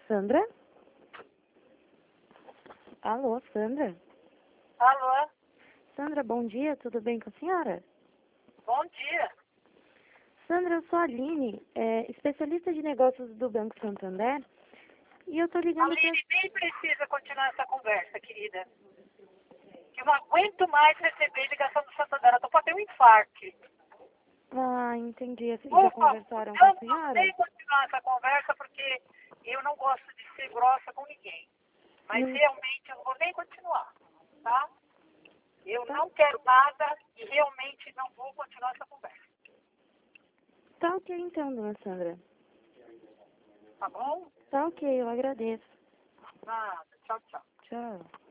Sandra? Alô, Sandra? Alô, Sandra, bom dia, tudo bem com a senhora? bom dia. Sandra, eu sou a Aline, especialista de negócios do Banco Santander, e eu tô ligando pra... Aline, nem precisa continuar essa conversa, querida. Eu não aguento mais receber ligação do Santander. Eu tô pra ter um infarto. Ah, entendi. Vocês já Por favor, conversaram com a eu não senhora? sei continuar essa conversa porque eu não gosto de ser grossa com ninguém. Mas Não. realmente eu não vou nem continuar, tá? Eu Tá, não quero nada e realmente não vou continuar essa conversa. tá ok então, dona Sandra. Tá bom? Tá ok, eu agradeço. Nada. Tchau, tchau. Tchau.